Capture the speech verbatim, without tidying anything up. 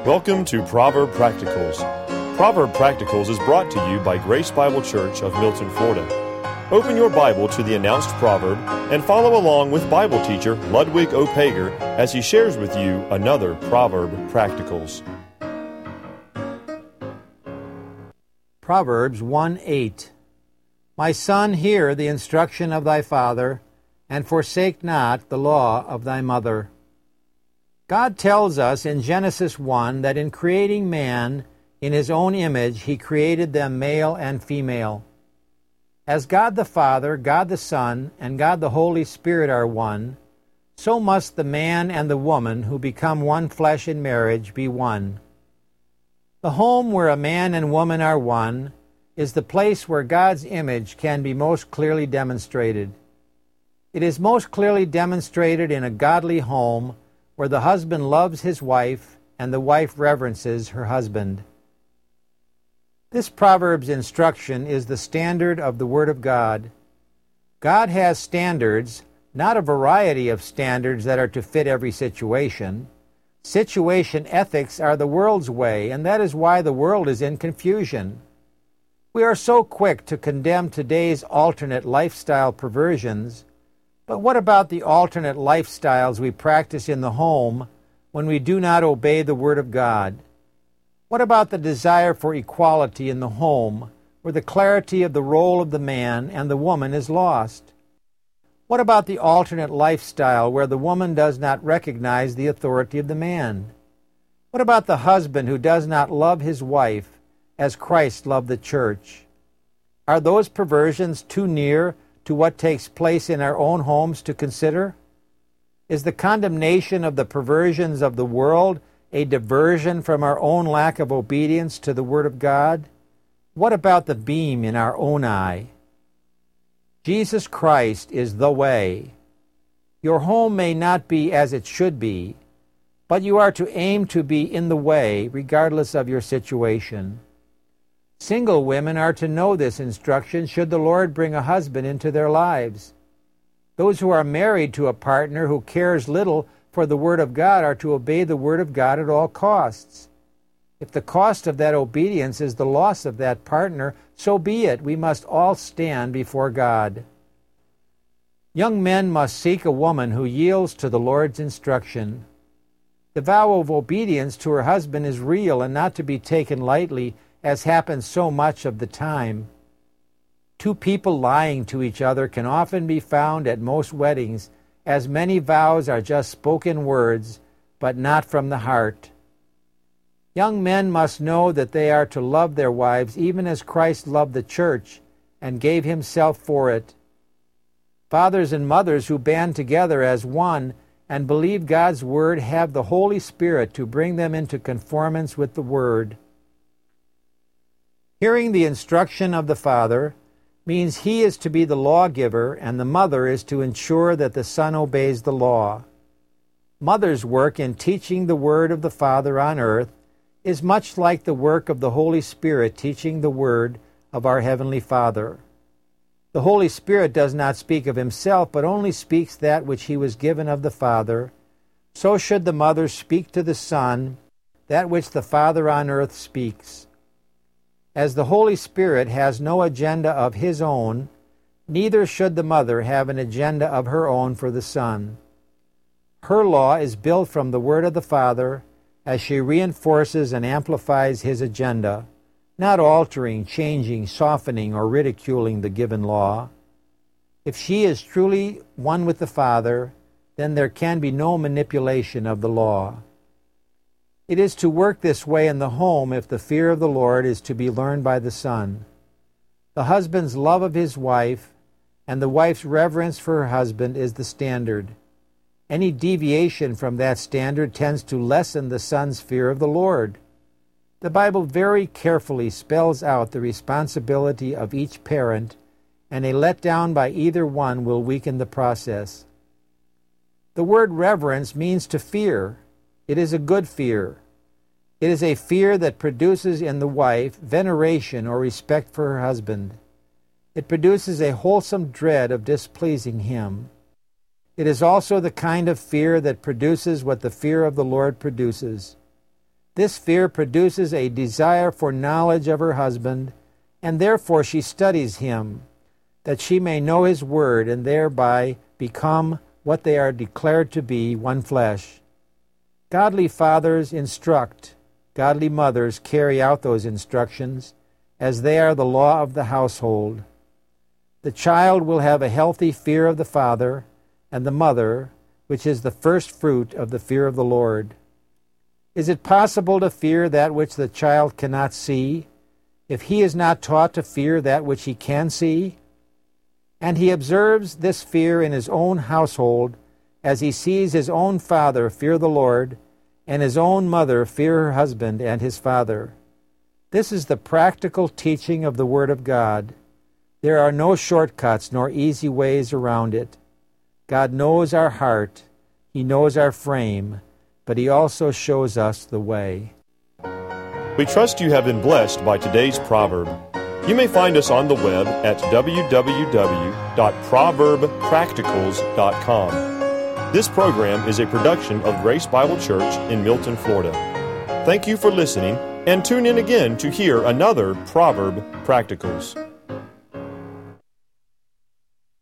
Welcome to Proverb Practicals. Proverb Practicals is brought to you by Grace Bible Church of Milton, Florida. Open your Bible to the announced proverb and follow along with Bible teacher Ludwig O. Pager as he shares with you another Proverb Practicals. Proverbs one eight. My son, hear the instruction of thy father, and forsake not the law of thy mother. God tells us in Genesis one that in creating man in his own image, he created them male and female. As God the Father, God the Son, and God the Holy Spirit are one, so must the man and the woman who become one flesh in marriage be one. The home where a man and woman are one is the place where God's image can be most clearly demonstrated. It is most clearly demonstrated in a godly home where the husband loves his wife and the wife reverences her husband. This proverb's instruction is the standard of the Word of God. God has standards, not a variety of standards that are to fit every situation. Situation ethics are the world's way, and that is why the world is in confusion. We are so quick to condemn today's alternate lifestyle perversions, but what about the alternate lifestyles we practice in the home when we do not obey the Word of God? What about the desire for equality in the home where the clarity of the role of the man and the woman is lost? What about the alternate lifestyle where the woman does not recognize the authority of the man? What about the husband who does not love his wife as Christ loved the church? Are those perversions too near to what takes place in our own homes to consider? Is the condemnation of the perversions of the world a diversion from our own lack of obedience to the Word of God? What about the beam in our own eye? Jesus Christ is the way. Your home may not be as it should be, but you are to aim to be in the way regardless of your situation. Single women are to know this instruction should the Lord bring a husband into their lives. Those who are married to a partner who cares little for the Word of God are to obey the Word of God at all costs. If the cost of that obedience is the loss of that partner, so be it. We must all stand before God. Young men must seek a woman who yields to the Lord's instruction. The vow of obedience to her husband is real and not to be taken lightly, as happens so much of the time. Two people lying to each other can often be found at most weddings, as many vows are just spoken words, but not from the heart. Young men must know that they are to love their wives even as Christ loved the church and gave himself for it. Fathers and mothers who band together as one and believe God's word have the Holy Spirit to bring them into conformance with the word. Hearing the instruction of the father means he is to be the lawgiver and the mother is to ensure that the son obeys the law. Mother's work in teaching the word of the Father on earth is much like the work of the Holy Spirit teaching the word of our Heavenly Father. The Holy Spirit does not speak of himself, but only speaks that which he was given of the Father. So should the mother speak to the Son that which the Father on earth speaks. As the Holy Spirit has no agenda of his own, neither should the mother have an agenda of her own for the Son. Her law is built from the word of the Father as she reinforces and amplifies his agenda, not altering, changing, softening, or ridiculing the given law. If she is truly one with the Father, then there can be no manipulation of the law. It is to work this way in the home if the fear of the Lord is to be learned by the son. The husband's love of his wife and the wife's reverence for her husband is the standard. Any deviation from that standard tends to lessen the son's fear of the Lord. The Bible very carefully spells out the responsibility of each parent, and a letdown by either one will weaken the process. The word reverence means to fear. It is a good fear. It is a fear that produces in the wife veneration or respect for her husband. It produces a wholesome dread of displeasing him. It is also the kind of fear that produces what the fear of the Lord produces. This fear produces a desire for knowledge of her husband, and therefore she studies him, that she may know his word and thereby become what they are declared to be, one flesh. Godly fathers instruct, godly mothers carry out those instructions, as they are the law of the household. The child will have a healthy fear of the father and the mother, which is the first fruit of the fear of the Lord. Is it possible to fear that which the child cannot see, if he is not taught to fear that which he can see? And he observes this fear in his own household, as he sees his own father fear the Lord, and his own mother fear her husband and his father. This is the practical teaching of the Word of God. There are no shortcuts nor easy ways around it. God knows our heart, He knows our frame, but He also shows us the way. We trust you have been blessed by today's proverb. You may find us on the web at w w w dot proverb practicals dot com. This program is a production of Grace Bible Church in Milton, Florida. Thank you for listening, and tune in again to hear another Proverb Practicals.